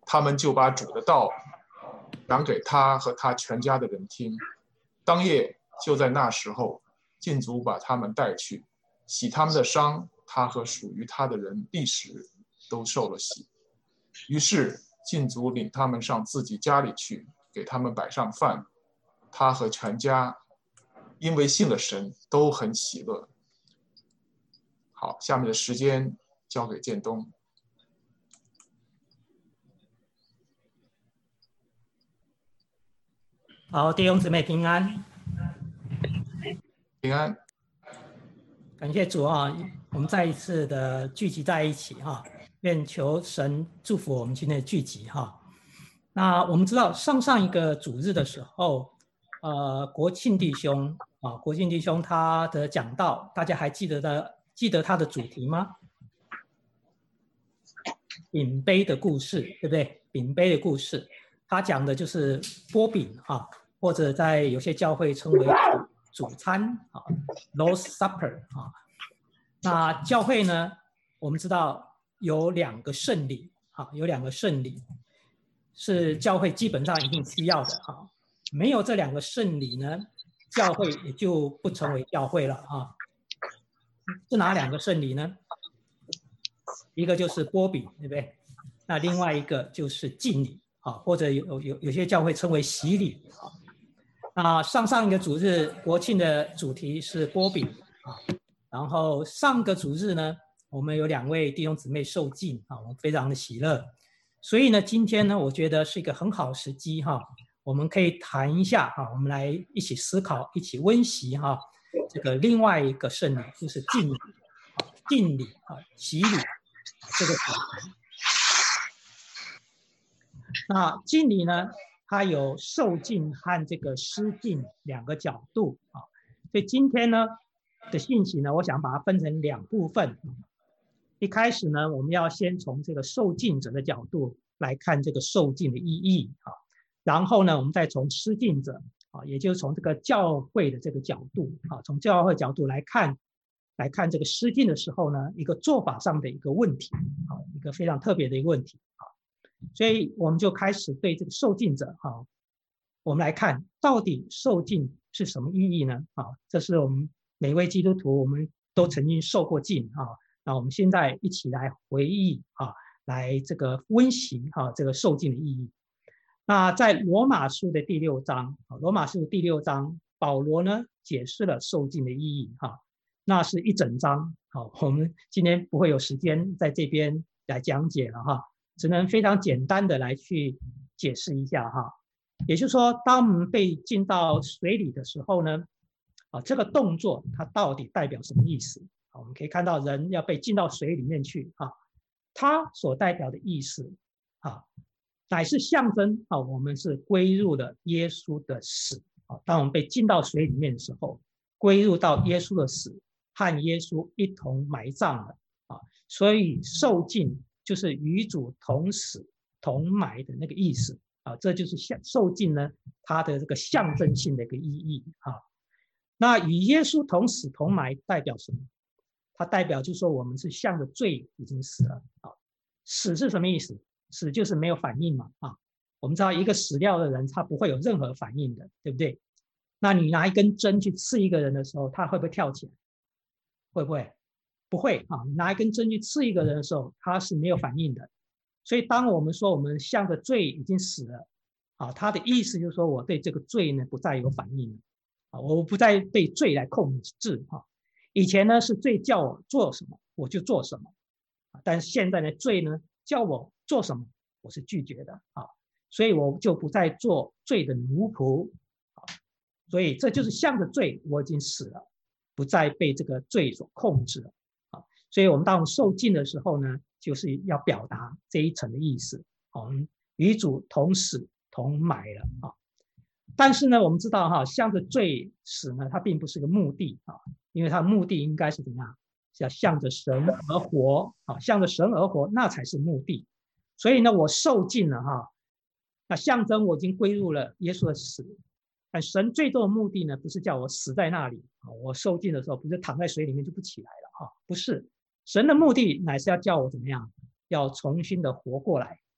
他们就把主的道讲给他和他全家的人听。当夜就在那时候，禁足把他们带去，洗他们的伤，他和属于他的人立时都受了洗。于是禁足领他们上自己家里去，给他们摆上饭。他和全家因为信了神，都很喜乐。好，下面的时间交给建东。 好，弟兄姊妹平安， 平安。 感谢主啊！我们再一次的聚集在一起哈，愿求神祝福我们今天的聚集哈。那我们知道上一个主日的时候，国庆弟兄他的讲道，大家还记得他的主题吗？饼杯的故事，对不对？饼杯的故事，他讲的就是波饼啊，或者在有些教会称为主餐啊 ，Lord's Supper 啊。那教会呢，我们知道有2个圣礼啊，有2个圣礼是教会基本上一定需要的啊。没有这2个圣礼呢，教会也就不成为教会了啊。是哪2个圣礼呢？一个就是波饼，对不对？那另外一个就是浸礼啊，或者有些教会称为洗礼啊。那上一个主日国庆的主题是波饼啊，然后上个主日呢，我们有2位弟兄姊妹受浸啊，我们非常的喜乐。所以呢，今天呢，我觉得是一个很好的时机哈，我们可以谈一下哈，我们来一起思考，一起温习哈，这个另外一个圣礼就是浸礼啊，洗礼这个主题。那浸礼呢，它有受浸和这个施浸2个角度啊，所以今天呢的信息呢，我想把它分成2部分。一开始呢，我们要先从这个受浸者的角度来看这个受浸的意义啊，然后呢，我们再从施浸者啊，也就是从这个教会的这个角度啊，从教会角度来看这个施浸的时候呢，一个做法上的一个问题啊，一个非常特别的一个问题啊，所以我们就开始对这个受浸者啊，我们来看到底受浸是什么意义呢？啊，这是我们每位基督徒我们都曾经受过浸啊。那我们现在一起来回忆啊，来这个温习啊这个受浸的意义。那在罗马书的第6章，罗马书第6章，保罗呢解释了受浸的意义哈，那是一整章。好，我们今天不会有时间在这边来讲解了哈，只能非常简单的来去解释一下哈。也就是说，当我们被浸到水里的时候呢，这个动作它到底代表什么意思？我们可以看到人要被浸到水里面去啊，它所代表的意思啊，乃是象征啊，我们是归入了耶稣的死啊。当我们被浸到水里面的时候，归入到耶稣的死，和耶稣一同埋葬了啊。所以受浸就是与主同死同埋的那个意思啊，这就是受浸呢它的这个象征性的一个意义啊。那与耶稣同死同埋代表什么？它代表就是说我们是向着罪已经死了啊。死是什么意思？死就是没有反应嘛啊。我们知道一个死掉的人他不会有任何反应的，对不对？那你拿一根针去刺一个人的时候，他会不会跳起来？会不会？不会啊。你拿一根针去刺一个人的时候，他是没有反应的。所以当我们说我们向着罪已经死了啊，他的意思就是说我对这个罪呢不再有反应了啊，我不再被罪来控制啊。以前呢是罪叫我做什么我就做什么，但是现在呢罪呢叫我做什么我是拒绝的啊，所以我就不再做罪的奴仆啊，所以这就是向着罪我已经死了，不再被这个罪所控制了啊。所以我们当受浸的时候呢，就是要表达这一层的意思，我们与主同死同埋了啊。但是呢，我们知道哈，向着罪死呢，它并不是个目的啊，因为它的目的应该是怎样？是要向着神而活啊，向着神而活，那才是目的。所以呢，我受尽了哈，那象征我已经归入了耶稣的死。但神最终的目的呢，不是叫我死在那里啊，我受尽的时候不是躺在水里面就不起来了啊，不是。神的目的乃是要叫我怎么样？要重新的活过来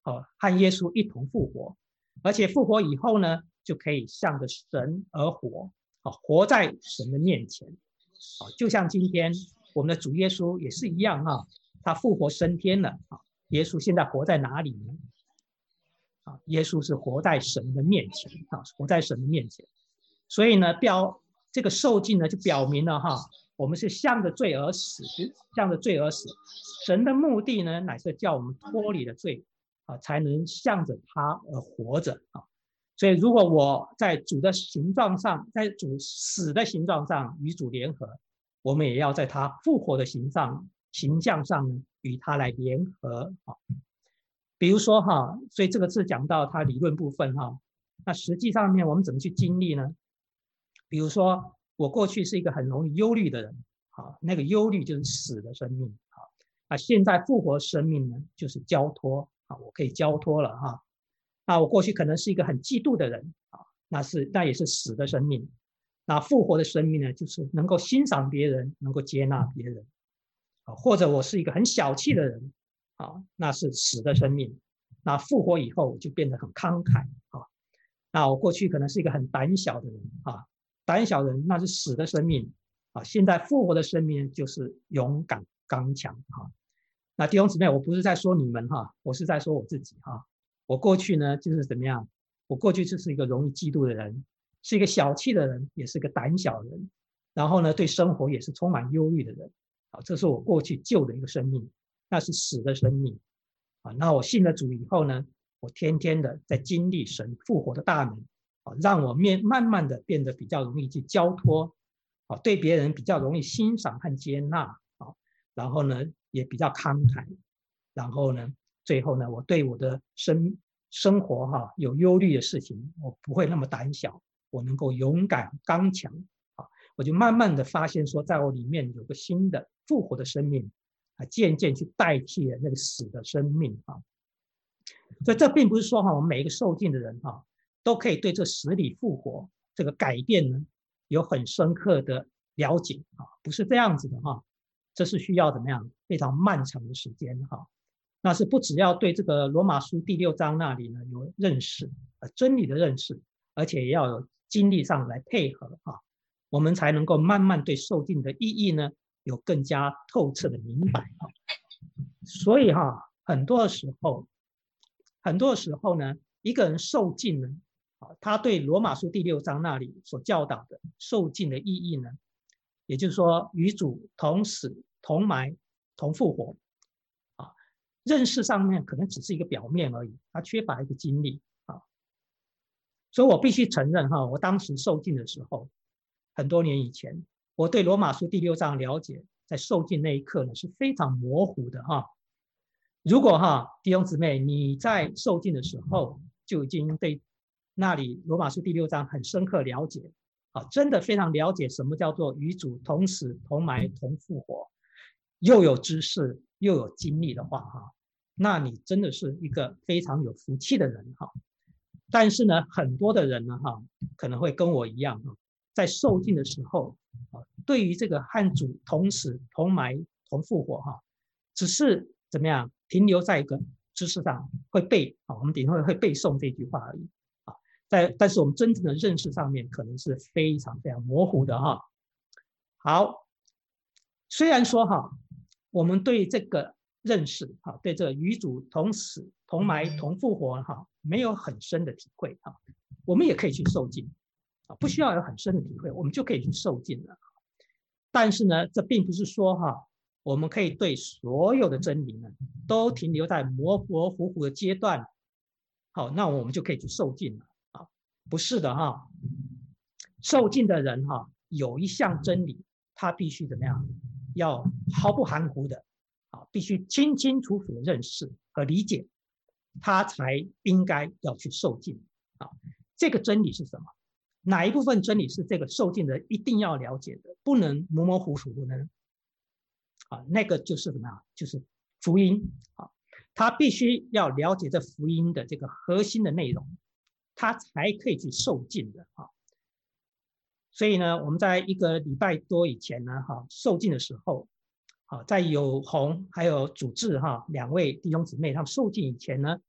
和耶稣一同复活，而且复活以后呢，就可以向着神而活，活在神的面前。就像今天我们的主耶稣也是一样他复活升天了。耶稣现在活在哪里呢？耶稣是活在神的面前，活在神的面前。所以呢，这个受尽呢，就表明了我们是向着罪而死，向着罪而死。神的目的呢，乃是叫我们脱离了罪，才能向着他而活着。所以，如果我在主的形状上，在主死的形状上与主联合，我们也要在他复活的形象上与他来联合。比如说所以这个是讲到他理论部分那实际上面我们怎么去经历呢？比如说我过去是一个很容易忧虑的人，那个忧虑就是死的生命。现在复活生命呢，就是交托，我可以交托了那我过去可能是一个很嫉妒的人，那也是死的生命。那复活的生命呢，就是能够欣赏别人，能够接纳别人。或者我是一个很小气的人，那是死的生命。那复活以后就变得很慷慨。那我过去可能是一个很胆小的人，胆小的人那是死的生命。现在复活的生命就是勇敢刚强。那弟兄姊妹，我不是在说你们我是在说我自己。我过去呢就是怎么样？我过去就是一个容易嫉妒的人，是一个小气的人，也是个胆小的人，然后呢对生活也是充满忧虑的人。这是我过去旧的一个生命，那是死的生命。那我信了主以后呢，我天天的在经历神复活的大能，让我慢慢的变得比较容易去交托，对别人比较容易欣赏和接纳，然后呢也比较慷慨，然后呢最后呢我对我的生活有忧虑的事情，我不会那么胆小，我能够勇敢刚强。我就慢慢的发现说，在我里面有个新的复活的生命，渐渐去代替了那个死的生命。所以这并不是说我们每一个受尽的人都可以对这死里复活这个改变呢有很深刻的了解，不是这样子的。这是需要怎么样非常漫长的时间。那是不只要对这个罗马书第6章那里呢有认识，真理的认识，而且也要有经历上来配合，我们才能够慢慢对受尽的意义呢有更加透彻的明白。所以很多时候呢，一个人受尽呢，他对罗马书第6章那里所教导的受尽的意义呢，也就是说与主同死同埋同复活，认识上面可能只是一个表面而已，他缺乏一个经历。所以我必须承认我当时受尽的时候，很多年以前，我对罗马书第6章了解，在受尽那一刻呢是非常模糊的。如果弟兄姊妹你在受尽的时候就已经对那里罗马书第6章很深刻了解，真的非常了解什么叫做与主同死同埋同复活，又有知识又有经历的话，那你真的是一个非常有福气的人。但是呢很多的人呢可能会跟我一样，在受尽的时候，对于这个和主同死同埋同复活只是怎么样停留在一个知识上，会背，我们顶多会背诵这句话而已。但是我们真正的认识上面可能是非常非常模糊的。好，虽然说我们对这个认识，对这个与主同死同埋同复活没有很深的体会，我们也可以去受尽，不需要有很深的体会，我们就可以去受尽了。但是呢这并不是说我们可以对所有的真理呢都停留在模模糊糊的阶段，那我们就可以去受尽了。不是的受尽的人有一项真理，他必须怎么样，要毫不含糊的必须清清楚楚的认识和理解，他才应该要去受尽。这个真理是什么？哪一部分真理是这个受尽的一定要了解的，不能模模糊糊的呢？那个就是什么呀？就是福音。他必须要了解这福音的这个核心的内容，他才可以去受尽的。所以呢我们在1个礼拜多以前呢受尽的时候，在有红还有主治2位弟兄姊妹他们受尽以前呢，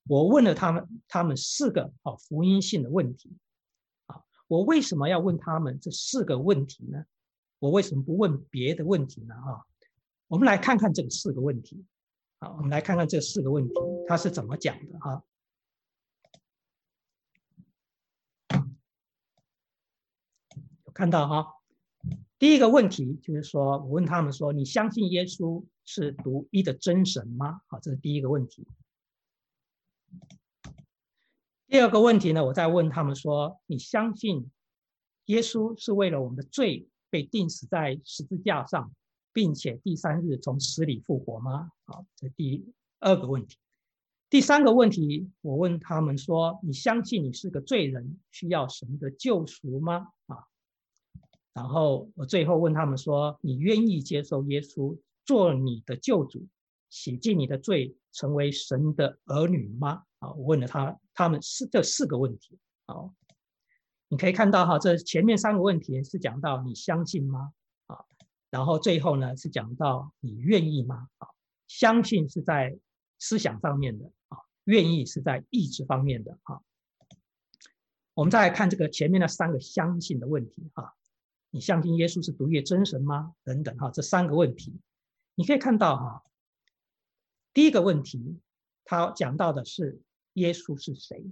我问了他们4个福音性的问题啊。我为什么要问他们这4个问题呢？我为什么不问别的问题呢？我们来看看这4个问题。好，我们来看看这4个问题它是怎么讲的哈。有看到哈？第一个问题就是说，我问他们说：“你相信耶稣是独一的真神吗？”好，这是第一个问题。第二个问题呢，我再问他们说：“你相信耶稣是为了我们的罪被钉死在十字架上，并且第3日从死里复活吗？”好，这是第二个问题。第3个问题，我问他们说：“你相信你是个罪人，需要神的救赎吗？”然后我最后问他们说：“你愿意接受耶稣做你的救主，洗净你的罪，成为神的儿女吗？”我问了他们这4个问题。好，你可以看到这前面3个问题是讲到你相信吗？然后最后呢是讲到你愿意吗？相信是在思想上面的，愿意是在意志方面的。我们再来看这个前面的3个相信的问题。你相信耶稣是独一的真神吗？等等这3个问题，你可以看到第一个问题，他讲到的是耶稣是谁。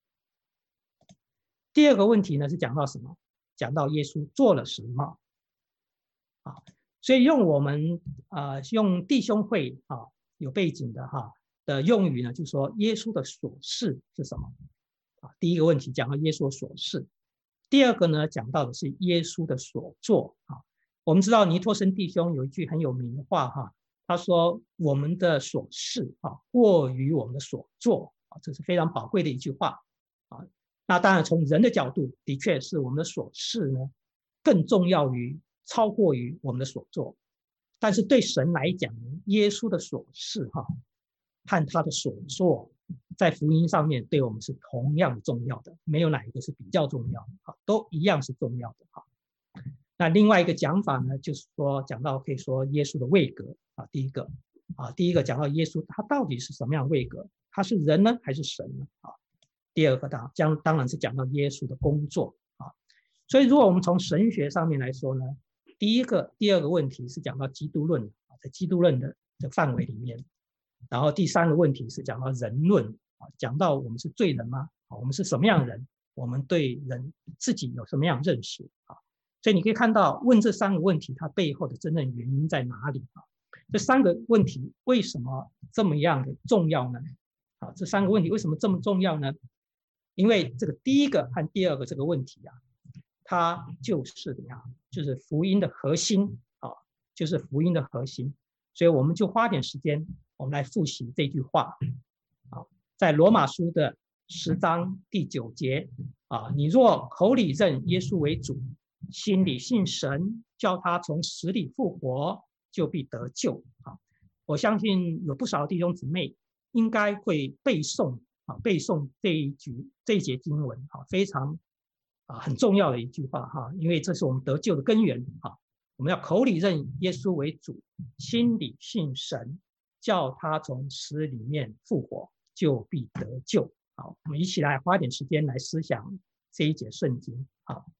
第二个问题呢是讲到什么？讲到耶稣做了什么。所以用我们用弟兄会有背景的用语呢，就是说耶稣的所事是什么？第一个问题讲到耶稣的所事。第二个呢，讲到的是耶稣的所作。我们知道尼托生弟兄有一句很有名的话他说：“我们的所事过于我们的所作。”这是非常宝贵的一句话。那当然，从人的角度，的确是我们的所事呢更重要于、超过于我们的所作。但是对神来讲，耶稣的所事和他的所作，在福音上面对我们是同样重要的，没有哪一个是比较重要的，都一样是重要的。那另外一个讲法呢，就是说讲到可以说耶稣的位格。第一个讲到耶稣他到底是什么样的位格，他是人呢还是神呢？第二个当然是讲到耶稣的工作。所以如果我们从神学上面来说呢，第二个问题是讲到基督论，在基督论的范围里面。然后第3个问题是讲到人论，讲到我们是罪人吗？我们是什么样的人？我们对人自己有什么样的认识？所以你可以看到问这3个问题它背后的真正原因在哪里？这3个问题为什么这么样的重要呢？这3个问题为什么这么重要呢？因为这个第一个和第二个这个问题它就是就是福音的核心，就是福音的核心。所以我们就花点时间，我们来复习这句话。在罗马书的10章第9节，你若口里认耶稣为主，心里信神，叫他从死里复活，就必得救。我相信有不少弟兄姊妹应该会背诵这一节经文，非常很重要的一句话，因为这是我们得救的根源。我们要口里认耶稣为主，心里信神，叫他从死里面复活，就必得救。好，我们一起来花点时间来思想这一节圣经。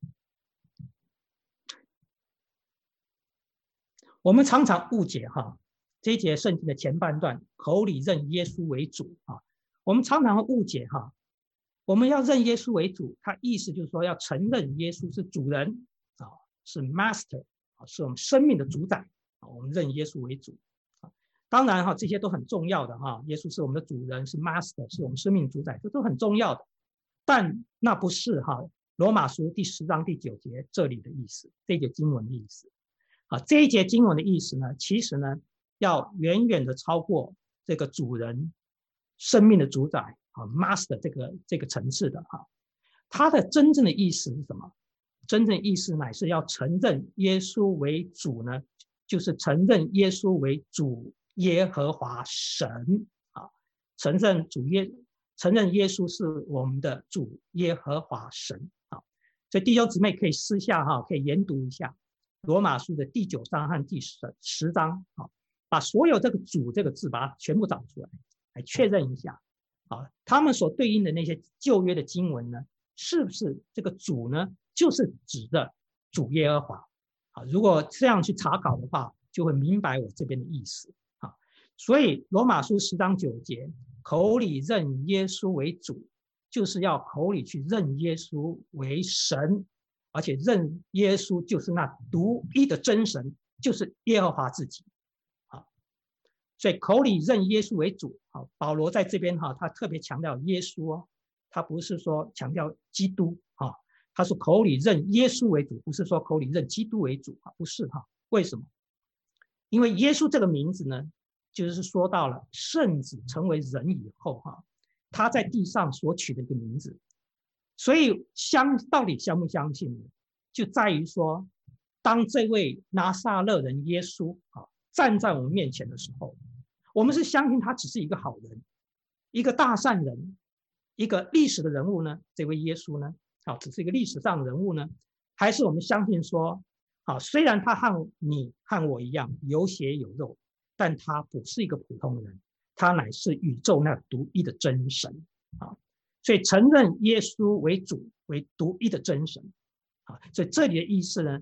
我们常常误解这一节圣经的前半段，口里认耶稣为主。我们常常会误解我们要认耶稣为主，他意思就是说要承认耶稣是主人，是 master， 是我们生命的主宰。我们认耶稣为主。当然这些都很重要的耶稣是我们的主人，是 master， 是我们生命主宰，这都很重要的。但那不是罗马书第10章第9节这里的意思，这一节经文的意思。这一节经文的意思呢，其实呢要远远的超过这个主人生命的主宰master 这个层次的。它的真正的意思是什么？真正意思乃是要承认耶稣为主呢，就是承认耶稣为主耶和华神。承认耶稣是我们的主耶和华神。所以弟兄姊妹可以私下可以研读一下罗马书的第9章和第10章，把所有这个主这个字把它全部找出来，来确认一下啊，他们所对应的那些旧约的经文呢，是不是这个主呢，就是指的主耶和华？啊，如果这样去查考的话，就会明白我这边的意思啊。所以罗马书10章9节，口里认耶稣为主，就是要口里去认耶稣为神，而且认耶稣就是那独一的真神，就是耶和华自己。所以口里认耶稣为主，好，保罗在这边哈，他特别强调耶稣哦，他不是说强调基督啊，他说口里认耶稣为主，不是说口里认基督为主啊，不是哈。为什么？因为耶稣这个名字呢，就是说到了圣子成为人以后哈，他在地上所取的一个名字，所以到底相不相信呢？就在于说，当这位拿撒勒人耶稣啊站在我们面前的时候，我们是相信他只是一个好人，一个大善人，一个历史的人物呢？这位耶稣呢，只是一个历史上的人物呢？还是我们相信说，虽然他和你和我一样有血有肉，但他不是一个普通人，他乃是宇宙那独一的真神啊！所以承认耶稣为主，为独一的真神啊！所以这里的意思呢，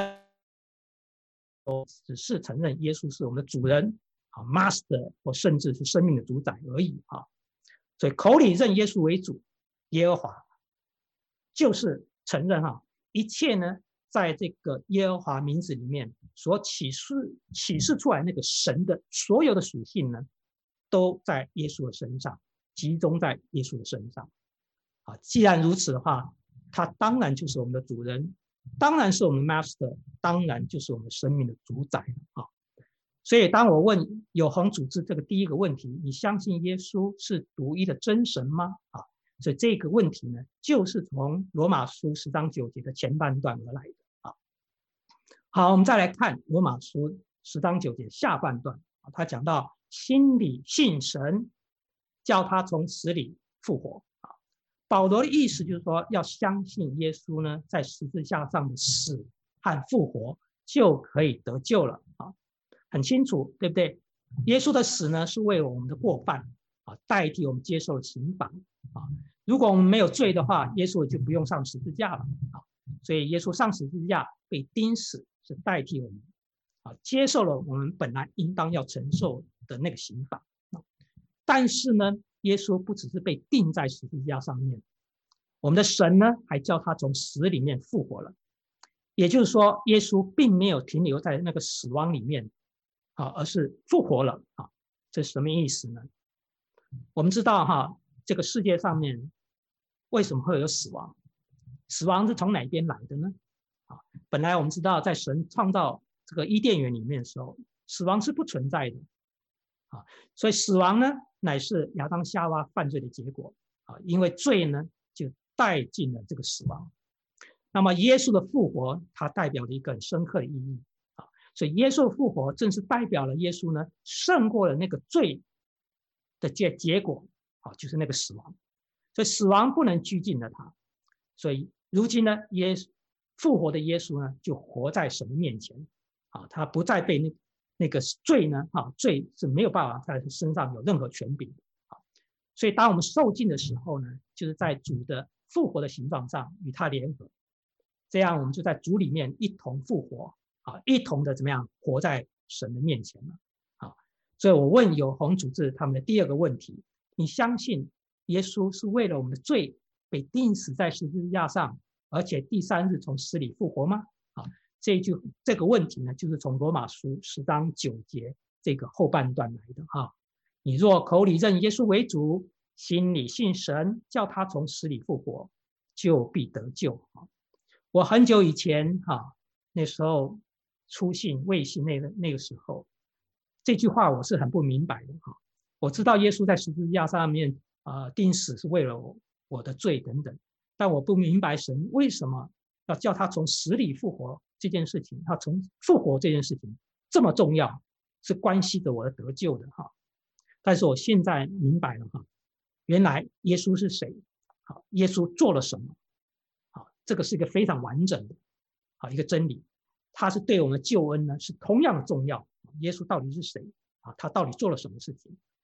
只是承认耶稣是我们的主人，Master， 或甚至是生命的主宰而已啊。所以口里认耶稣为主，耶和华，就是承认一切呢，在这个耶和华名字里面所启示出来那个神的所有的属性呢，都在耶稣的身上，集中在耶稣的身上。既然如此的话，他当然就是我们的主人，当然是我们 Master， 当然就是我们生命的主宰啊。所以当我问有恒主治这个第一个问题，你相信耶稣是独一的真神吗？所以这个问题呢，就是从罗马书10章9节的前半段而来的。好，我们再来看罗马书10章9节下半段，他讲到心里信神，叫他从死里复活。保罗的意思就是说，要相信耶稣呢，在十字架上的死和复活，就可以得救了很清楚，对不对？耶稣的死呢，是为了我们的过犯代替我们接受刑罚如果我们没有罪的话，耶稣就不用上十字架了所以耶稣上十字架被钉死，是代替我们接受了我们本来应当要承受的那个刑罚但是呢，耶稣不只是被钉在十字架上面，我们的神呢，还叫他从死里面复活了。也就是说，耶稣并没有停留在那个死亡里面而是复活了这是什么意思呢？我们知道这个世界上面为什么会有死亡？死亡是从哪边来的呢？本来我们知道，在神创造这个伊甸园里面的时候，死亡是不存在的所以死亡呢，乃是亚当夏娃犯罪的结果因为罪呢，就带进了这个死亡。那么耶稣的复活，它代表了一个很深刻的意义所以耶稣的复活正是代表了耶稣呢，胜过了那个罪的结果就是那个死亡。所以死亡不能拘禁了他。所以如今呢，复活的耶稣呢，就活在神的面前他不再被那个罪呢罪是没有办法在身上有任何权柄所以当我们受尽的时候呢，就是在主的复活的形状上与他联合，这样我们就在主里面一同复活一同的怎么样活在神的面前了所以我问有恒主治他们的第二个问题，你相信耶稣是为了我们的罪被钉死在十字架上，而且第3日从死里复活吗？这个问题呢，就是从罗马书10章9节这个后半段来的你若口里认耶稣为主，心里信神，叫他从死里复活，就必得救我很久以前那时候初信未信那个时候，这句话我是很不明白的我知道耶稣在十字架上面钉死是为了我的罪等等，但我不明白神为什么要叫他从死里复活这件事情，他从复活这件事情这么重要，是关系着我的得救的但是我现在明白了原来耶稣是谁耶稣做了什么这个是一个非常完整的一个真理，他是对我们的救恩呢是同样的重要。耶稣到底是谁他到底做了什么事情？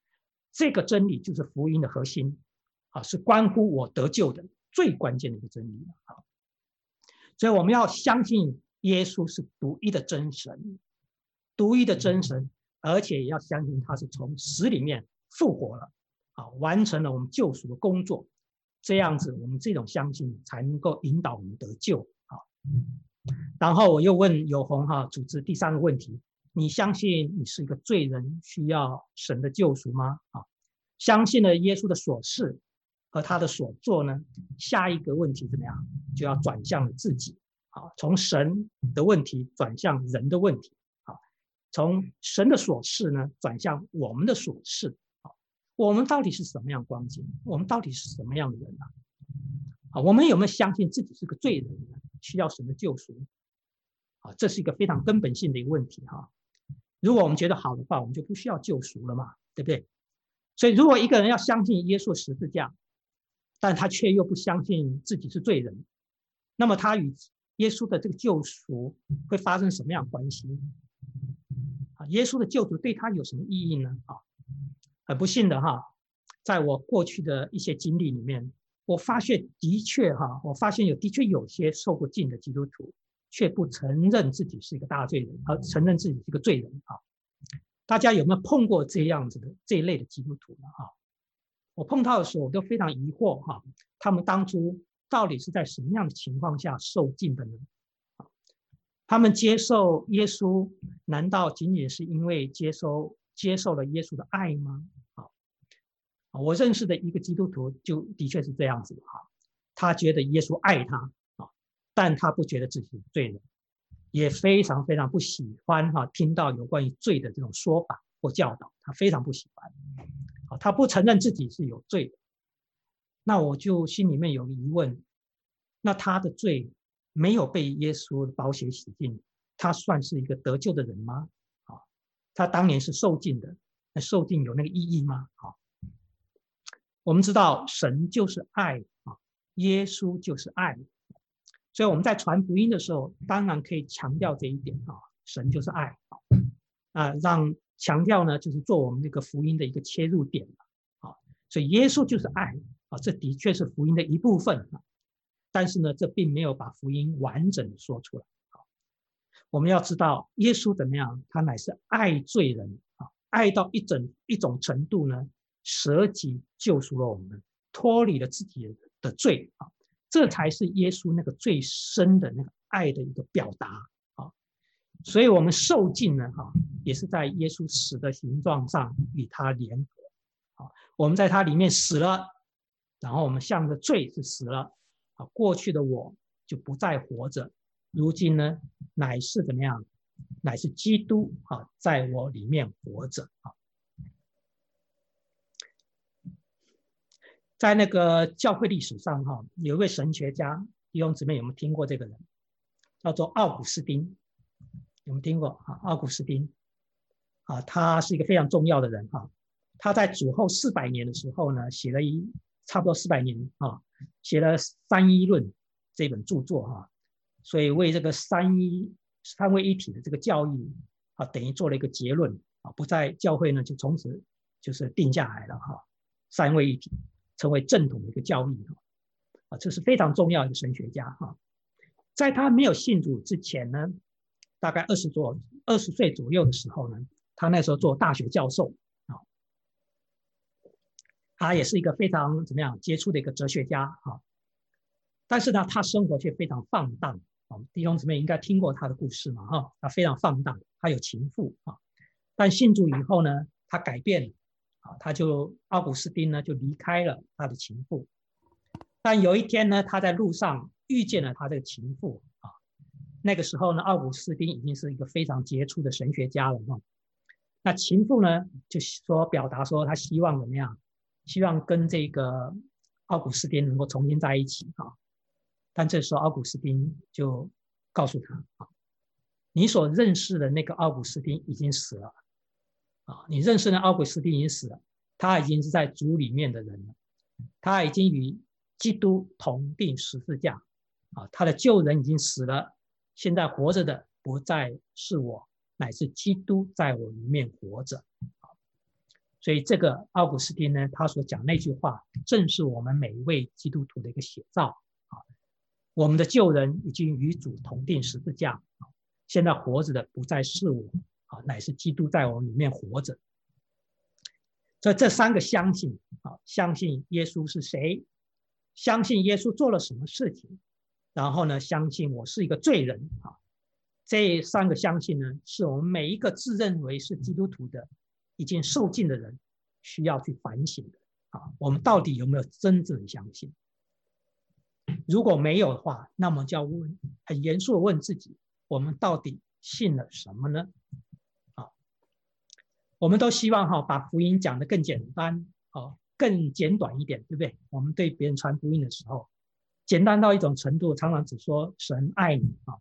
这个真理就是福音的核心啊，是关乎我得救的最关键的一个真理啊。所以我们要相信耶稣是独一的真神，独一的真神，而且也要相信他是从死里面复活了啊，完成了我们救赎的工作。这样子，我们这种相信才能够引导我们得救啊。然后我又问友宏组织第3个问题：你相信你是一个罪人，需要神的救赎吗？相信了耶稣的所事和他的所做呢？下一个问题怎么样？就要转向了自己从神的问题转向人的问题从神的所事呢转向我们的所事我们到底是什么样光景？我们到底是什么样的人我们有没有相信自己是个罪人呢？需要神的救赎这是一个非常根本性的一个问题如果我们觉得好的话，我们就不需要救赎了嘛，对不对？所以如果一个人要相信耶稣十字架，但他却又不相信自己是罪人，那么他与耶稣的这个救赎会发生什么样的关系？耶稣的救赎对他有什么意义呢？很不幸的在我过去的一些经历里面，我发现有些受过浸的基督徒却不承认自己是一个大罪人，而承认自己是一个罪人大家有没有碰过这样子的这一类的基督徒呢？我碰到的时候，我都非常疑惑他们当初到底是在什么样的情况下受浸的呢？他们接受耶稣，难道仅仅是因为接受了耶稣的爱吗？我认识的一个基督徒就的确是这样子他觉得耶稣爱他但他不觉得自己是罪人，也非常非常不喜欢听到有关于罪的这种说法或教导，他非常不喜欢他不承认自己是有罪的。那我就心里面有个疑问，那他的罪没有被耶稣的宝血洗净，他算是一个得救的人吗？他当年是受浸的，那受浸有那个意义吗？我们知道神就是爱耶稣就是爱，所以我们在传福音的时候，当然可以强调这一点神就是爱让强调呢，就是做我们这个福音的一个切入点所以耶稣就是爱这的确是福音的一部分但是呢，这并没有把福音完整的说出来我们要知道耶稣怎么样，他乃是爱罪人爱到一种程度呢，舍己救赎了我们，脱离了自己的罪这才是耶稣那个最深的那个爱的一个表达所以我们受浸呢也是在耶稣死的形状上与他联合我们在他里面死了，然后我们向着罪是死了过去的我就不再活着，如今呢乃是怎么样？乃是基督在我里面活着在那个教会历史上有一位神学家，弟兄姊妹有没有听过这个人？叫做奥古斯丁，有没有听过奥古斯丁他是一个非常重要的人他在主后400年的时候呢，写了差不多400年写了《三一论》这本著作所以为这个三位一体的这个教义等于做了一个结论不在教会呢就从此就是定下来了三位一体成为正统的一个教义这是非常重要的神学家在他没有信主之前呢，大概20岁左右的时候呢，他那时候做大学教授他也是一个非常怎么样杰出的一个哲学家但是呢，他生活却非常放荡弟兄姊妹应该听过他的故事嘛他非常放荡，他有情妇但信主以后呢，他改变了奥古斯丁呢就离开了他的情妇，但有一天呢，他在路上遇见了他的情妇那个时候呢，奥古斯丁已经是一个非常杰出的神学家了那情妇呢就表达说他希望怎么样？希望跟这个奥古斯丁能够重新在一起但这时候奥古斯丁就告诉他你所认识的那个奥古斯丁已经死了你认识的奥古斯丁已经死了，他已经是在主里面的人了，他已经与基督同定十字架他的旧人已经死了，现在活着的不再是我，乃是基督在我里面活着所以这个奥古斯丁呢，他所讲那句话，正是我们每一位基督徒的一个写照啊。我们的旧人已经与主同定十字架，现在活着的不再是我啊，乃是基督在我们里面活着。所以这三个相信啊，相信耶稣是谁，相信耶稣做了什么事情，然后呢，相信我是一个罪人啊。这三个相信呢，是我们每一个自认为是基督徒的、已经受尽的人需要去反省的啊。我们到底有没有真正的相信？如果没有的话，那么就要问，很严肃的问自己：我们到底信了什么呢？啊，我们都希望把福音讲得更简单，更简短一点，对不对？我们对别人传福音的时候，简单到一种程度，常常只说神爱你啊。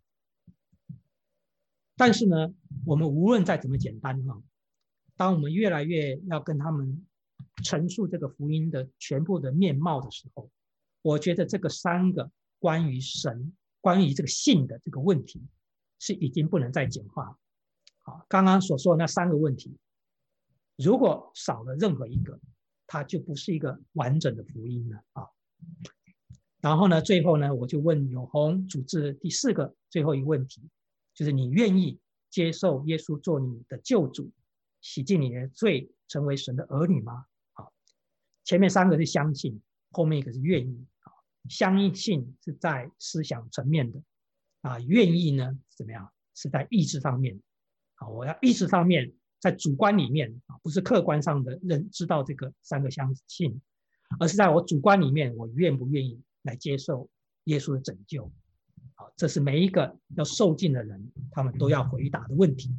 但是呢，我们无论再怎么简单当我们越来越要跟他们陈述这个福音的全部的面貌的时候，我觉得这个三个关于神、关于这个信的这个问题，是已经不能再简化了。刚刚所说的那三个问题，如果少了任何一个，它就不是一个完整的福音了啊。然后呢，最后呢，我就问永红主治第四个最后一个问题，就是你愿意接受耶稣做你的救主，洗净你的罪，成为神的儿女吗？前面三个是相信，后面一个是愿意。相信是在思想层面的愿意呢怎么样？是在意志上面。我要意志上面，在主观里面不是客观上的认知道这个三个相信，而是在我主观里面，我愿不愿意来接受耶稣的拯救。这是每一个要受尽的人他们都要回答的问题。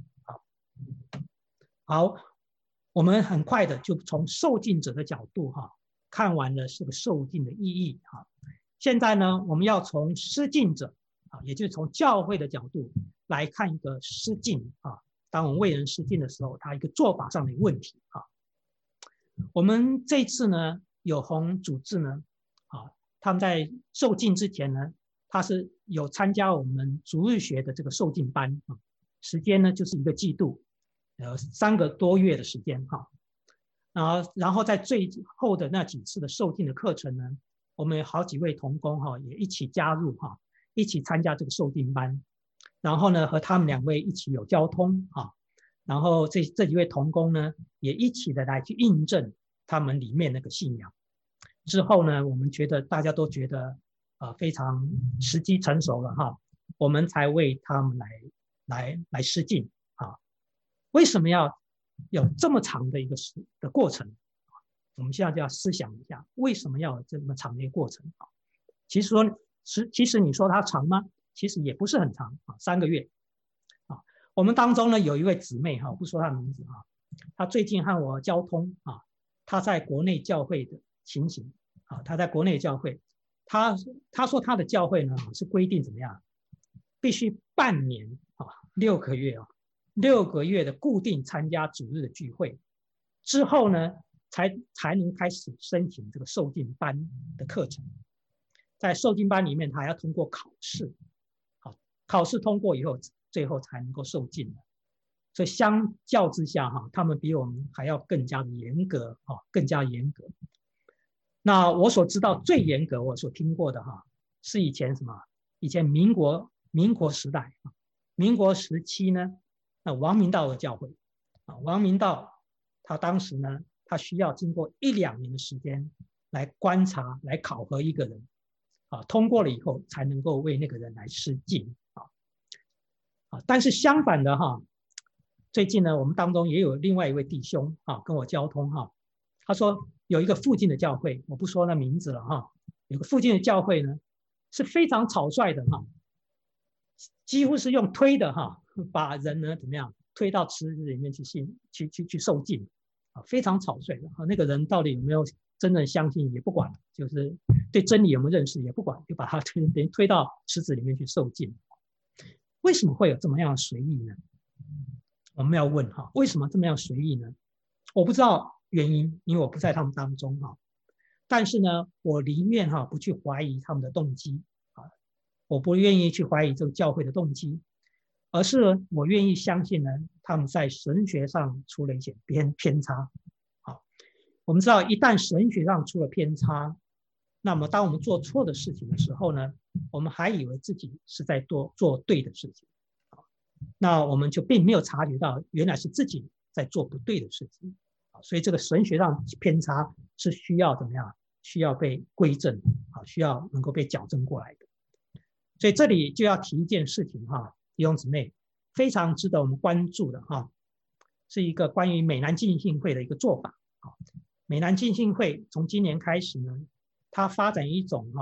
好，我们很快的就从受尽者的角度看完了这个受尽的意义。现在呢，我们要从施尽者也就是从教会的角度来看一个施尽当我们为人施尽的时候，它一个做法上的问题。我们这次呢，有红主治呢他们在受尽之前呢，他是有参加我们主日学的这个受尽班时间呢就是1个季度，3个多月的时间然后在最后的那几次的受尽的课程呢，我们有好几位同工也一起加入一起参加这个受尽班，然后呢和他们2位一起有交通然后这几位同工呢也一起的来去印证他们里面那个信仰。之后呢，我们觉得大家都觉得非常时机成熟了我们才为他们来施尽为什么要有这么长的一个过程？我们现在就要思想一下，为什么要有这么长的一个过程其实你说它长吗？其实也不是很长3个月我们当中呢有一位姊妹不说她名字她最近和我交通她在国内教会的情形她在国内教会，她说她的教会呢是规定怎么样，必须半年6个月6个月的固定参加主日的聚会之后呢，才能开始申请这个受尽班的课程。在受尽班里面，他还要通过考试，考试通过以后，最后才能够受尽。所以相较之下他们比我们还要更加的严格更加严格。那我所知道最严格我所听过的是以前民国时代民国时期呢，那王明道的教会王明道他当时呢，他需要经过1-2年的时间来观察来考核一个人通过了以后才能够为那个人来施尽但是相反的最近呢，我们当中也有另外一位弟兄跟我交通他说有一个附近的教会，我不说那名字了有个附近的教会呢是非常草率的几乎是用推的把人呢怎么样推到池子里面去受尽非常草率的那个人到底有没有真正相信也不管，就是对真理有没有认识也不管，就把他推到池子里面去受尽。为什么会有这么样随意呢？我们要问为什么这么样随意呢？我不知道原因，因为我不在他们当中但是呢，我宁愿不去怀疑他们的动机我不愿意去怀疑这个教会的动机，而是我愿意相信呢，他们在神学上出了一些偏差我们知道，一旦神学上出了偏差，那么当我们做错的事情的时候呢，我们还以为自己是在做对的事情，那我们就并没有察觉到原来是自己在做不对的事情。所以这个神学上偏差是需要怎么样？需要被归正，需要能够被矫正过来的。所以这里就要提一件事情弟兄姊妹，非常值得我们关注的是一个关于美南浸信会的一个做法。美南浸信会从今年开始呢，它发展一种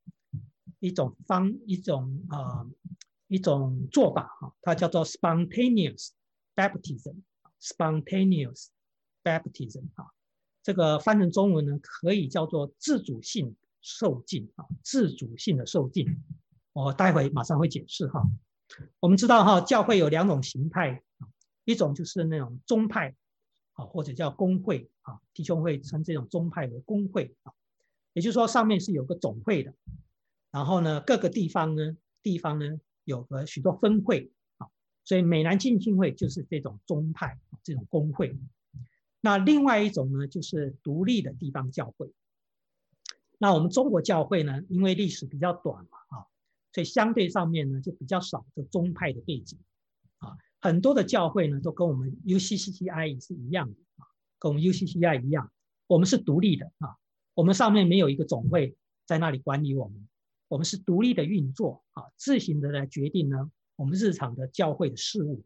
做法它叫做 spontaneous baptism。spontaneous baptism 这个翻成中文呢，可以叫做自主性受浸自主性的受浸。我待会马上会解释我们知道教会有2种形态，一种就是那种宗派或者叫公会弟兄会称这种宗派为公会也就是说上面是有个总会的，然后呢各个地方呢有个许多分会所以美南浸信会就是这种宗派这种公会。那另外一种呢就是独立的地方教会。那我们中国教会呢，因为历史比较短所以相对上面呢就比较少的宗派的背景很多的教会呢都跟我们 UCCI 是一样的跟我们 UCCI 一样，我们是独立的我们上面没有一个总会在那里管理我们，我们是独立的运作自行的来决定呢我们日常的教会的事务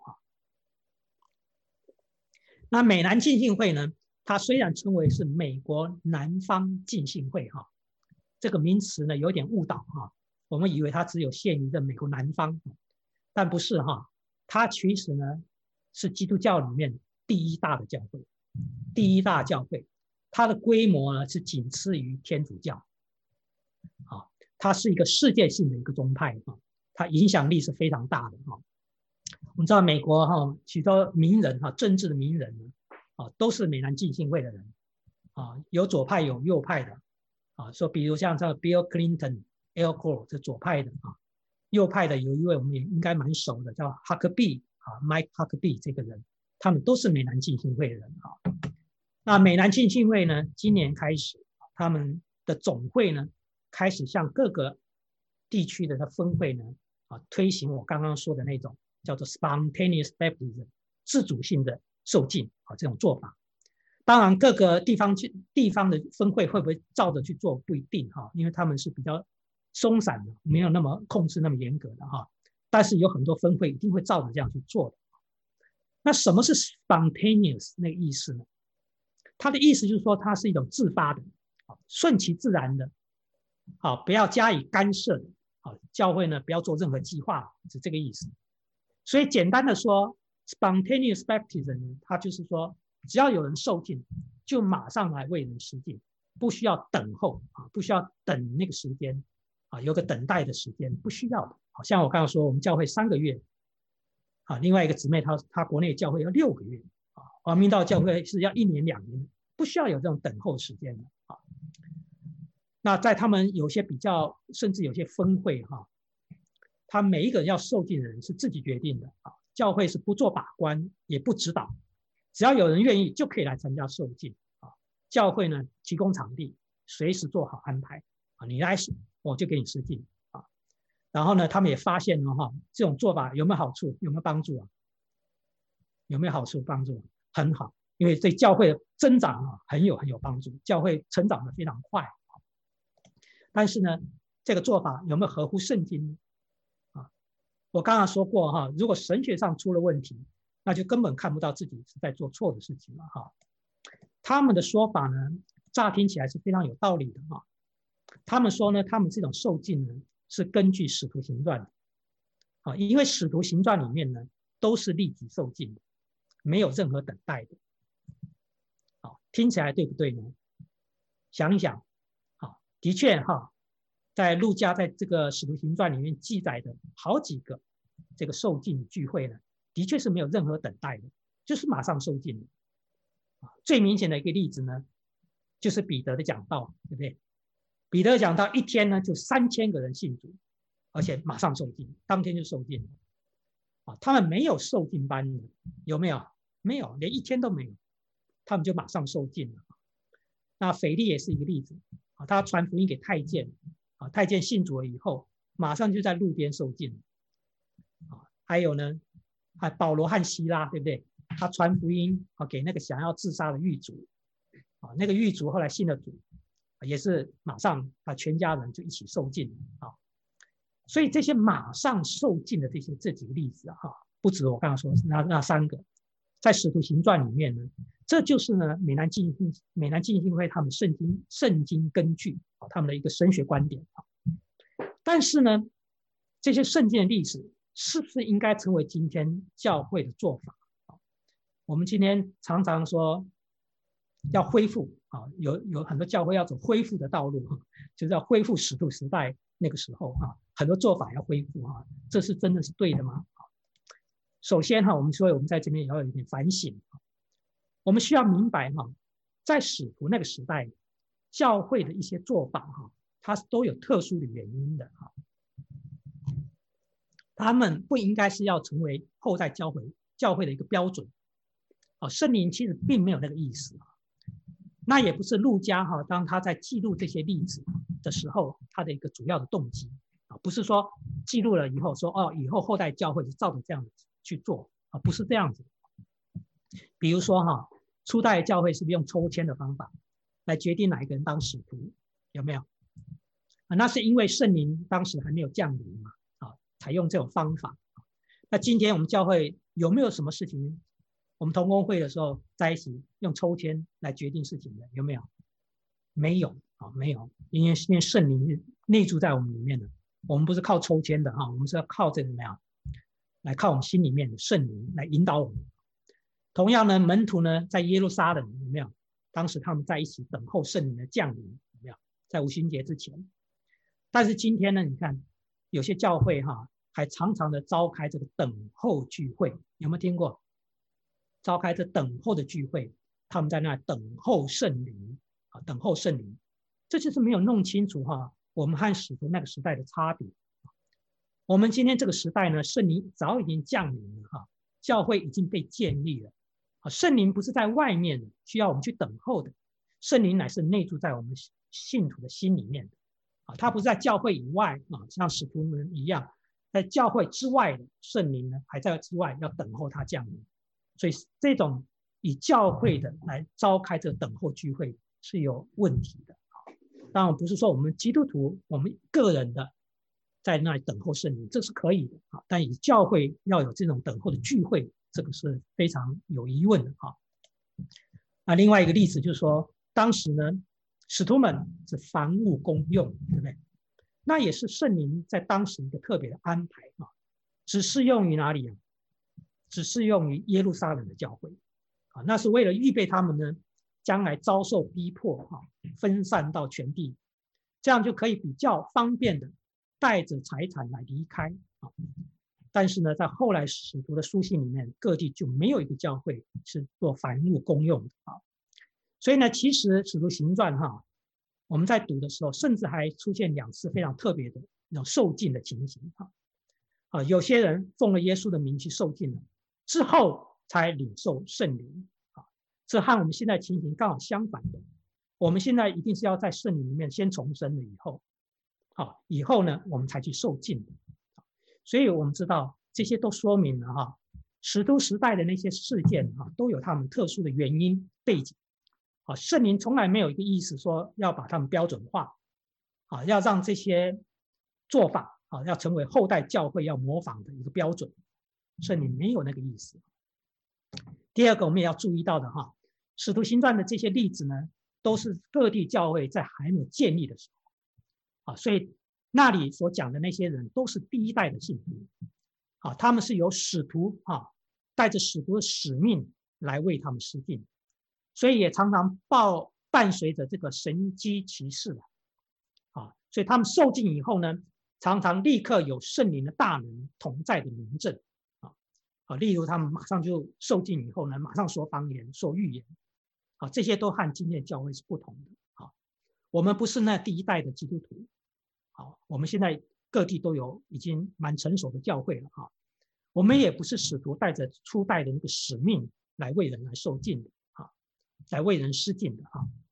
那美南浸信会呢，它虽然称为是美国南方浸信会这个名词呢有点误导我们以为它只有限于在美国南方，但不是它其实呢是基督教里面第一大的教会，第一大教会，它的规模呢是仅次于天主教它是一个世界性的一个宗派它影响力是非常大的我们知道美国许多名人政治的名人都是美南浸信会的人有左派有右派的说比如像这 Bill Clinton、Al Gore 这左派的右派的有一位我们也应该蛮熟的叫 Huckabee Mike Huckabee 这个人，他们都是美南浸信会的人那美南浸信会呢今年开始他们的总会呢开始向各个地区的分会呢推行我刚刚说的那种叫做 spontaneous baptism 自主性的受浸这种做法。当然各个地方的分会会不会照着去做不一定因为他们是比较松散的，没有那么控制那么严格的但是有很多分会一定会照着这样去做的。那什么是 spontaneous 那个意思呢？它的意思就是说它是一种自发的顺其自然的不要加以干涉的教会呢不要做任何计划，是这个意思。所以简单的说 spontaneous baptism 它就是说只要有人受浸就马上来为人施浸，不需要等候不需要等那个时间有个等待的时间，不需要的。像我刚刚说我们教会3个月另外一个姊妹她国内教会要6个月王明道教会是要1年2年，不需要有这种等候时间的那在他们有些比较甚至有些分会他每一个要受浸的人是自己决定的教会是不做把关也不指导，只要有人愿意就可以来参加受浸教会呢提供场地，随时做好安排你来我就给你施浸然后呢他们也发现了这种做法有没有好处，有没有帮助有没有好处帮助？很好，因为对教会的增长很有帮助，教会成长的非常快但是呢这个做法有没有合乎圣经我刚刚说过如果神学上出了问题，那就根本看不到自己是在做错的事情了他们的说法呢乍听起来是非常有道理的他们说呢他们这种受浸呢是根据使徒行传的因为使徒行传里面呢都是立即受浸的，没有任何等待的听起来对不对呢？想一想的确在路加在这个使徒行传里面记载的好几个这个受浸聚会呢的确是没有任何等待的，就是马上受浸的最明显的一个例子呢就是彼得的讲道，对不对？彼得讲道一天呢就3000个人信主，而且马上受浸，当天就受浸他们没有受浸班的，有没有？没有，连1天都没有，他们就马上受浸了那腓力也是一个例子啊，他传福音给太监啊，太监信主了以后，马上就在路边受尽啊。还有呢，保罗和希拉，对不对？他传福音啊给那个想要自杀的狱卒啊，那个狱卒后来信了主，也是马上把全家人就一起受尽啊。所以这些马上受尽的这几个例子哈，不止我刚刚说的那3个，在使徒行传里面呢，这就是呢美南浸信会他们圣经根据他们的一个神学观点啊。但是呢，这些圣经的历史是不是应该成为今天教会的做法？我们今天常常说要恢复啊，有很多教会要走恢复的道路，就是要恢复使徒时代那个时候啊，很多做法要恢复啊，这是真的是对的吗？首先我们说我们在这边也要有一点反省，我们需要明白在使徒那个时代，教会的一些做法它都有特殊的原因的他们不应该是要成为后代教会的一个标准圣灵其实并没有那个意思那也不是路加当他在记录这些例子的时候他的一个主要的动机不是说记录了以后说以后后代教会就照着这样子去做不是这样子。比如说初代教会是不是用抽签的方法来决定哪一个人当使徒？有没有？那是因为圣灵当时还没有降临嘛采用这种方法。那今天我们教会有没有什么事情我们同工会的时候在一起用抽签来决定事情的？有没有？没有没有，因为圣灵内住在我们里面的，我们不是靠抽签的我们是要靠这个怎么样来靠我们心里面的圣灵来引导我们。同样呢，门徒呢在耶路撒冷有没有？当时他们在一起等候圣灵的降临，有没有？在五旬节之前。但是今天呢，你看有些教会还常常的召开这个等候聚会，有没有听过？召开这等候的聚会，他们在那等候圣灵等候圣灵，这就是没有弄清楚我们和使徒那个时代的差别。我们今天这个时代呢，圣灵早已经降临了教会已经被建立了圣灵不是在外面的，需要我们去等候的，圣灵乃是内住在我们信徒的心里面的他不是在教会以外像使徒们一样，在教会之外的圣灵呢还在之外要等候他降临。所以这种以教会的来召开这个等候聚会是有问题的当然不是说我们基督徒我们个人的在那里等候圣灵，这是可以的但以教会要有这种等候的聚会，这个是非常有疑问的那另外一个例子就是说，当时呢使徒们是凡物公用，对不对？那也是圣灵在当时一个特别的安排只适用于哪里只适用于耶路撒冷的教会那是为了预备他们呢将来遭受逼迫分散到全地，这样就可以比较方便的带着财产来离开但是呢在后来使徒的书信里面，各地就没有一个教会是做凡物公用的所以呢其实使徒行传我们在读的时候甚至还出现2次非常特别的那种受尽的情形有些人奉了耶稣的名去受尽了之后才领受圣灵这和我们现在情形刚好相反的。我们现在一定是要在圣灵里面先重生了以后呢我们才去受尽的所以我们知道这些都说明了使徒时代的那些事件都有他们特殊的原因背景圣灵从来没有一个意思说要把他们标准化要让这些做法要成为后代教会要模仿的一个标准，圣灵没有那个意思。第二个我们也要注意到的使徒行传的这些例子呢，都是各地教会在还没有建立的时候所以那里所讲的那些人都是第一代的信徒他们是由使徒带着使徒的使命来为他们施尽，所以也常常伴随着这个神机骑士所以他们受尽以后呢，常常立刻有圣灵的大能同在的明证例如他们马上就受尽以后呢，马上说方言说预言这些都和今天的教会是不同的我们不是那第一代的基督徒我们现在各地都有已经蛮成熟的教会了我们也不是使徒带着初代的那个使命来为人来受尽的来为人施尽的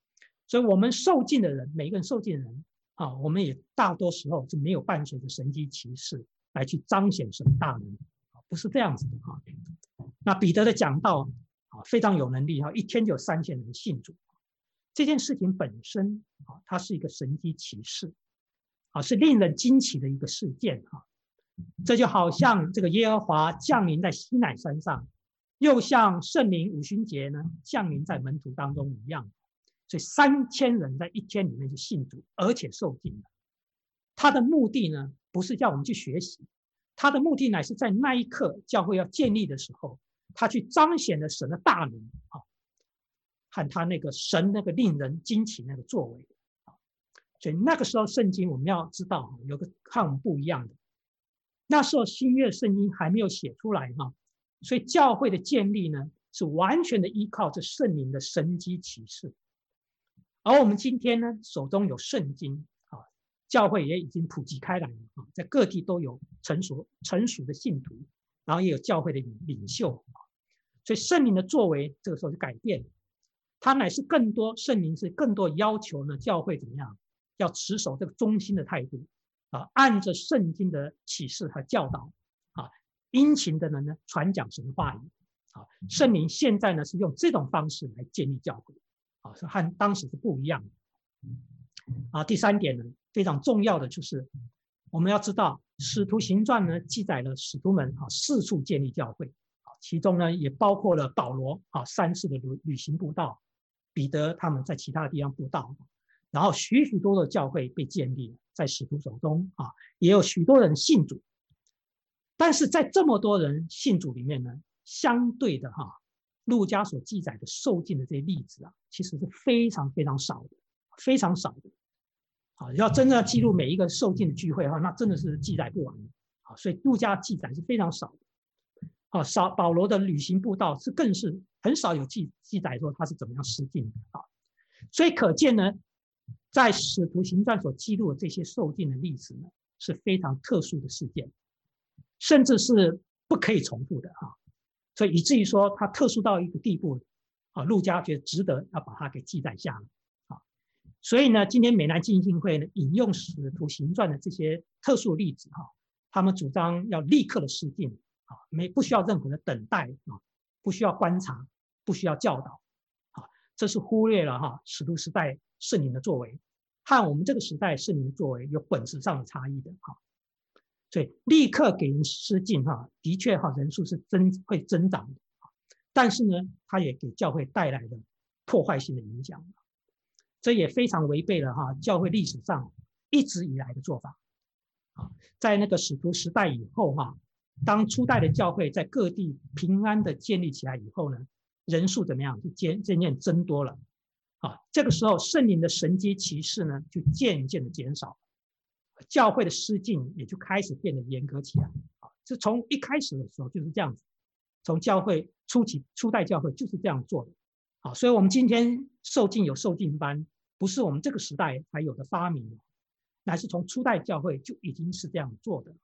所以我们受浸的人，每个人受浸的人啊，我们也大多时候是没有伴随着神迹奇事来去彰显神大能，不是这样子的哈。那彼得的讲道啊非常有能力哈，一天就有3000人信主。这件事情本身啊，它是一个神迹奇事啊，是令人惊奇的一个事件哈。这就好像这个耶和华降临在西乃山上，又像圣灵五旬节呢降临在门徒当中一样。所以3000人在一天里面就信主，而且受浸了。他的目的呢，不是叫我们去学习，他的目的乃是在那一刻教会要建立的时候，他去彰显了神的大能啊，和他那个神那个令人惊奇那个作为啊。所以那个时候圣经我们要知道有个和我们不一样的，那时候新约圣经还没有写出来哈，所以教会的建立呢是完全的依靠这圣灵的神迹奇事。而我们今天呢，手中有圣经啊，教会也已经普及开来了啊，在各地都有成熟的信徒，然后也有教会的领袖啊，所以圣灵的作为这个时候就改变，它乃是更多圣灵是更多要求呢，教会怎么样，要持守这个忠心的态度啊，按着圣经的启示和教导啊，殷勤的呢传讲神的话语啊，圣灵现在呢是用这种方式来建立教会。是和当时是不一样的。第3点呢，非常重要的就是我们要知道，使徒行传呢记载了使徒们4处建立教会，其中呢也包括了保罗3次的旅行布道，彼得他们在其他地方布道，然后许多的教会被建立在使徒手中也有许多人信主。但是在这么多人信主里面呢，相对的路加所记载的受浸的这些例子其实是非常非常少的，非常少的。要真正记录每一个受浸的聚会那真的是记载不完的。所以路加记载是非常少的。保罗的旅行布道更是很少有记载说他是怎么样施浸的。所以可见呢，在使徒行传所记录的这些受浸的历史呢，是非常特殊的事件，甚至是不可以重复的所以以至于说它特殊到一个地步路加觉得值得要把它给记载下来所以呢，今天美南浸信会呢引用使徒行传的这些特殊例子他们主张要立刻的施浸不需要任何的等待不需要观察，不需要教导这是忽略了使徒时代圣灵的作为和我们这个时代圣灵的作为有本质上的差异的所以立刻给人施浸的确人数是会增长的，但是呢，它也给教会带来了破坏性的影响，这也非常违背了教会历史上一直以来的做法。在那个使徒时代以后当初代的教会在各地平安的建立起来以后呢，人数怎么样就渐渐增多了这个时候圣灵的神迹奇事呢就渐渐的减少，教会的施浸也就开始变得严格起来这从一开始的时候就是这样子，从教会初代教会就是这样做的所以我们今天受浸有受浸班，不是我们这个时代才有的发明，乃是从初代教会就已经是这样做的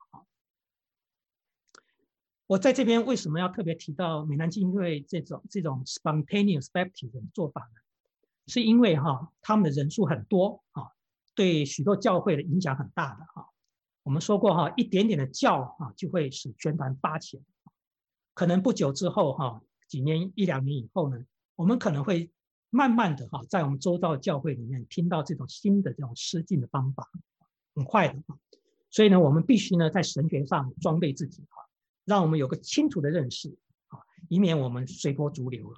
我在这边为什么要特别提到美南浸会这种 spontaneous baptism 的做法呢？是因为他们的人数很多对许多教会的影响很大的我们说过一点点的教就会使全团发起来，可能不久之后几年1-2年以后呢，我们可能会慢慢的在我们周遭的教会里面听到这种新的这种施浸的方法，很快的所以呢，我们必须呢在神学上装备自己让我们有个清楚的认识以免我们随波逐流了。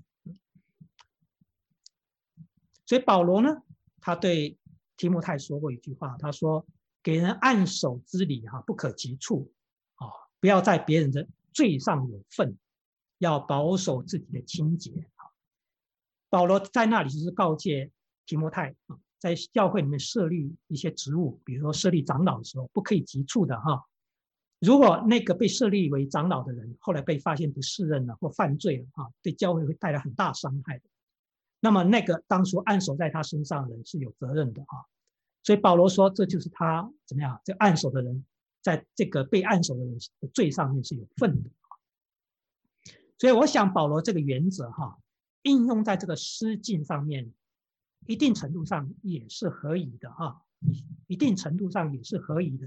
所以保罗呢，他对提摩太说过一句话，他说给人按手之礼不可急促不要在别人的罪上有份，要保守自己的清洁保罗在那里就是告诫提摩太在教会里面设立一些职务，比如说设立长老的时候不可以急促的如果那个被设立为长老的人后来被发现不适任了或犯罪了对教会会带来很大伤害的，那么那个当初按手在他身上的人是有责任的所以保罗说这就是他怎么样，这按手的人在这个被按手的人的罪上面是有份的所以我想保罗这个原则应用在这个施浸上面一定程度上也是合宜的啊，一定程度上也是合宜的。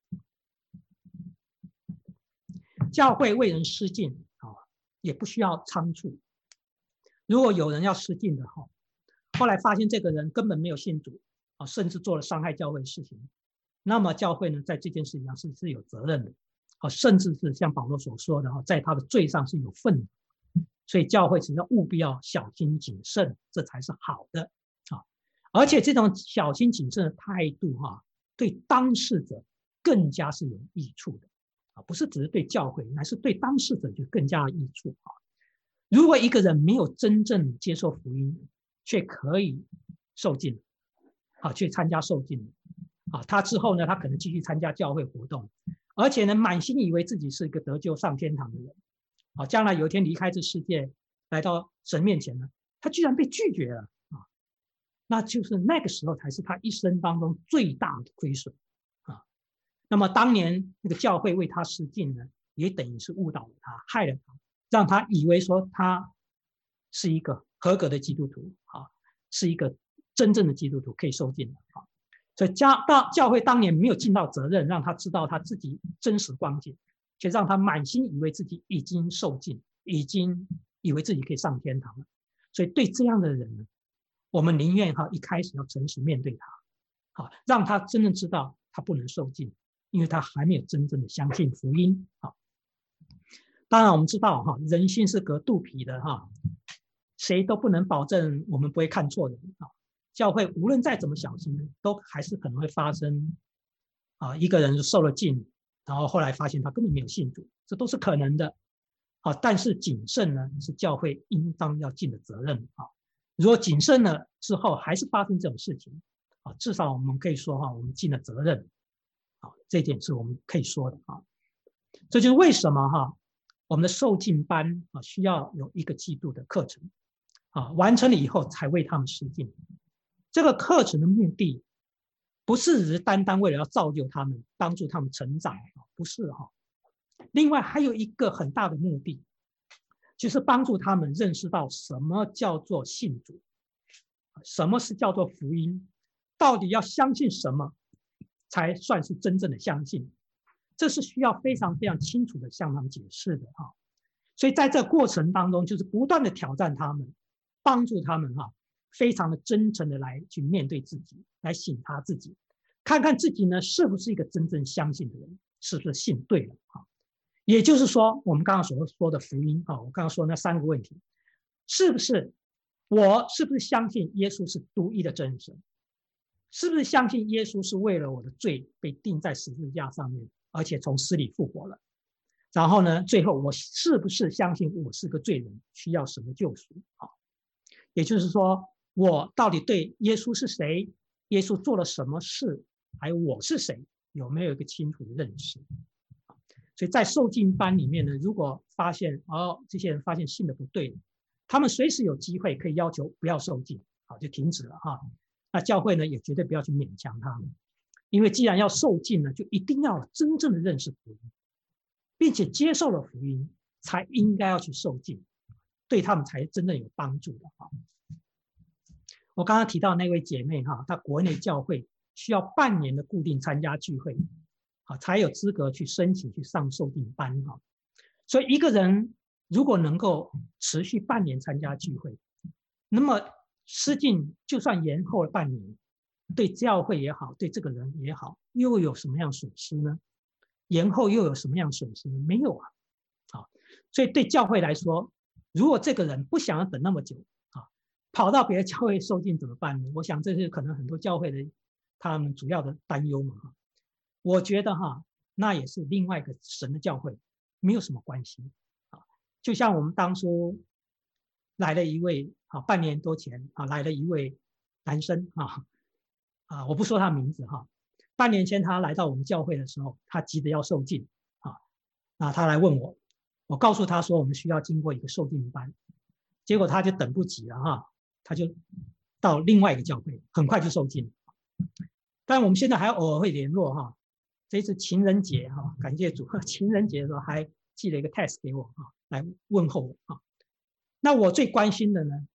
教会为人施浸啊，也不需要仓促。如果有人要施浸的哈，后来发现这个人根本没有信主啊，甚至做了伤害教会的事情，那么教会呢，在这件事情上是有责任的啊，甚至是像保罗所说的哈，在他的罪上是有份的。所以教会只要务必要小心谨慎，这才是好的啊！而且这种小心谨慎的态度哈，对当事者更加是有益处的啊，不是只是对教会，乃是对当事者就更加有益处啊。如果一个人没有真正接受福音，却可以受浸啊，去参加受浸啊，他之后呢，他可能继续参加教会活动，而且呢，满心以为自己是一个得救上天堂的人。啊，将来有一天离开这世界，来到神面前呢，他居然被拒绝了啊！那就是那个时候才是他一生当中最大的亏损啊。那么当年那个教会为他施浸呢，也等于是误导了他，害了他，让他以为说他是一个合格的基督徒啊，是一个真正的基督徒，可以受浸的啊。所以教会当年没有尽到责任，让他知道他自己真实光景。却让他满心以为自己已经受尽，已经以为自己可以上天堂了。所以对这样的人呢，我们宁愿一开始要诚实面对他，好，让他真正知道他不能受尽，因为他还没有真正的相信福音。好，当然我们知道人心是隔肚皮的谁都不能保证我们不会看错人啊。教会无论再怎么小心，都还是可能会发生一个人受了浸。然后后来发现他根本没有信主，这都是可能的。但是谨慎呢，是教会应当要尽的责任啊。如果谨慎了之后还是发生这种事情至少我们可以说我们尽了责任这一点是我们可以说的啊。这就是为什么我们的受浸班需要有1个季度的课程完成了以后才为他们施浸。这个课程的目的不是只是单单为了要造就他们，帮助他们成长，不是另外还有一个很大的目的，就是帮助他们认识到什么叫做信主，什么是叫做福音，到底要相信什么才算是真正的相信，这是需要非常非常清楚的向他们解释的所以在这个过程当中，就是不断的挑战他们，帮助他们非常的真诚的来去面对自己，来省察自己，看看自己呢是不是一个真正相信的人，是不是信对了也就是说，我们刚刚所说的福音我刚刚说那3个问题，是不是相信耶稣是独一的真神？是不是相信耶稣是为了我的罪被钉在十字架上面，而且从死里复活了？然后呢，最后我是不是相信我是个罪人，需要神的救赎也就是说，我到底对耶稣是谁，耶稣做了什么事，还有我是谁，有没有一个清楚的认识？所以在受浸班里面呢，如果发现这些人发现信的不对，他们随时有机会可以要求不要受浸就停止了那教会呢也绝对不要去勉强他们，因为既然要受浸呢，就一定要真正的认识福音，并且接受了福音，才应该要去受浸，对他们才真正有帮助的我刚刚提到那位姐妹她国内教会需要半年的固定参加聚会才有资格去申请去上受浸班所以一个人如果能够持续半年参加聚会，那么施浸就算延后了半年，对教会也好，对这个人也好，又有什么样损失呢？延后又有什么样损失呢？没有所以对教会来说，如果这个人不想要等那么久跑到别的教会受浸怎么办呢？我想这是可能很多教会的他们主要的担忧嘛我觉得那也是另外一个神的教会，没有什么关系就像我们当初来了一位半年多前来了一位男生我不说他名字半年前他来到我们教会的时候，他急着要受浸那他来问我，我告诉他说我们需要经过一个受浸班，结果他就等不及了他就到另外一个教会，很快就受浸。但我们现在还偶尔会联络这次情人节感谢主，情人节的时候还寄了一个 text 给我来问候我那我最关心的呢，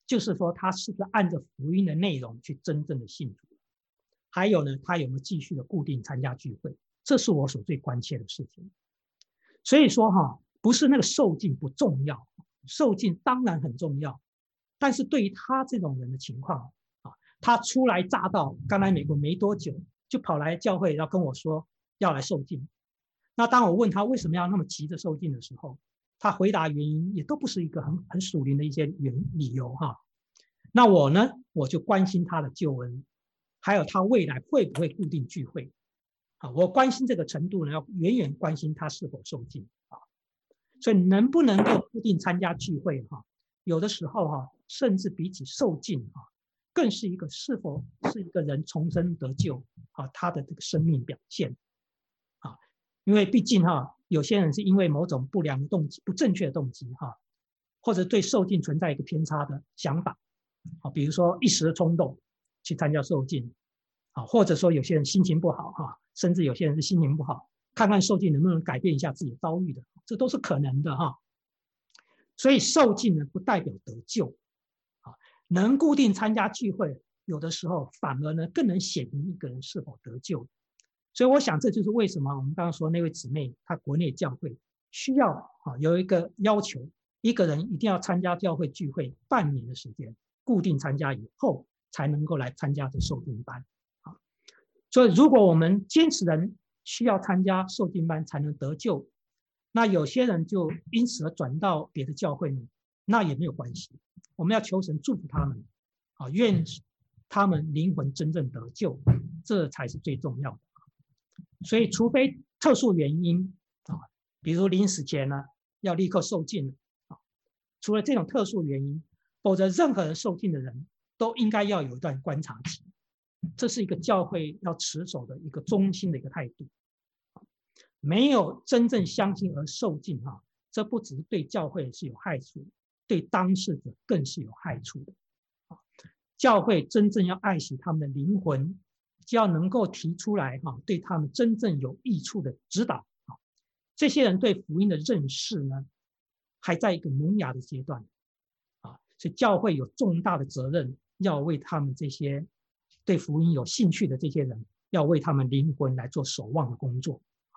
就是说他是不是按着福音的内容去真正的信主，还有呢，他有没有继续的固定参加聚会，这是我所最关切的事情。所以说不是那个受浸不重要，受浸当然很重要，但是对于他这种人的情况他初来乍到，刚来美国没多久，就跑来教会要跟我说要来受浸。那当我问他为什么要那么急着受浸的时候，他回答原因也都不是一个很属灵的一些理由那我呢，我就关心他的救恩，还有他未来会不会固定聚会我关心这个程度呢，要远远关心他是否受浸所以能不能够固定参加聚会有的时候甚至比起受浸更是一个是否是一个人重生得救他的这个生命表现因为毕竟有些人是因为某种不良的动机、不正确的动机或者对受浸存在一个偏差的想法比如说一时的冲动去参加受浸或者说有些人心情不好甚至有些人是心情不好，看看受浸能不能改变一下自己的遭遇的，这都是可能的所以受浸呢不代表得救能固定参加聚会，有的时候反而呢更能显明一个人是否得救。所以我想这就是为什么我们刚刚说那位姊妹她国内教会需要有一个要求，一个人一定要参加教会聚会半年的时间，固定参加以后才能够来参加这受浸班所以如果我们坚持人需要参加受浸班才能得救，那有些人就因此而转到别的教会呢，那也没有关系，我们要求神祝福他们愿他们灵魂真正得救，这才是最重要的。所以除非特殊原因比如临死前呢要立刻受浸除了这种特殊原因，否则任何人受浸的人都应该要有一段观察期，这是一个教会要持守的一个忠心的一个态度。没有真正相信而受浸这不只是对教会是有害处，对当事者更是有害处的教会真正要爱惜他们的灵魂，就要能够提出来对他们真正有益处的指导这些人对福音的认识呢还在一个萌芽的阶段所以教会有重大的责任，要为他们这些对福音有兴趣的这些人，要为他们灵魂来做守望的工作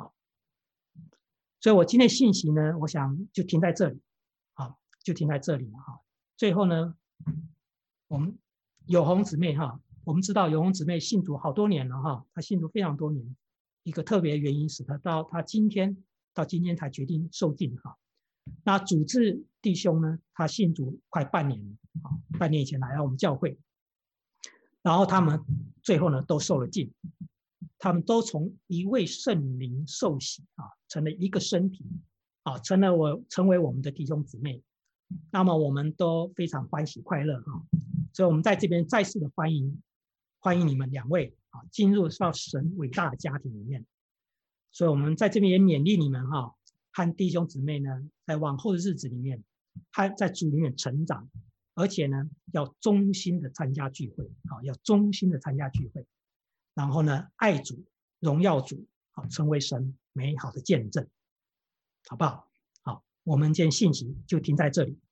所以我今天信息呢，我想就停在这里就停在这里了最后呢，我们友红姊妹我们知道友红姊妹信主好多年了她信主非常多年，一个特别的原因使她到今天才决定受浸那主治弟兄呢，他信主快半年了半年以前来到我们教会，然后他们最后呢都受了浸，他们都从一位圣灵受洗成了一个身体成为我们的弟兄姊妹，那么我们都非常欢喜快乐所以我们在这边再次的欢迎你们两位进入到神伟大的家庭里面。所以我们在这边也勉励你们和弟兄姊妹呢在往后的日子里面和在主里面成长，而且呢要忠心的参加聚会要忠心的参加聚会，然后呢爱主荣耀主成为神美好的见证，好不好？好，我们今天信息就停在这里。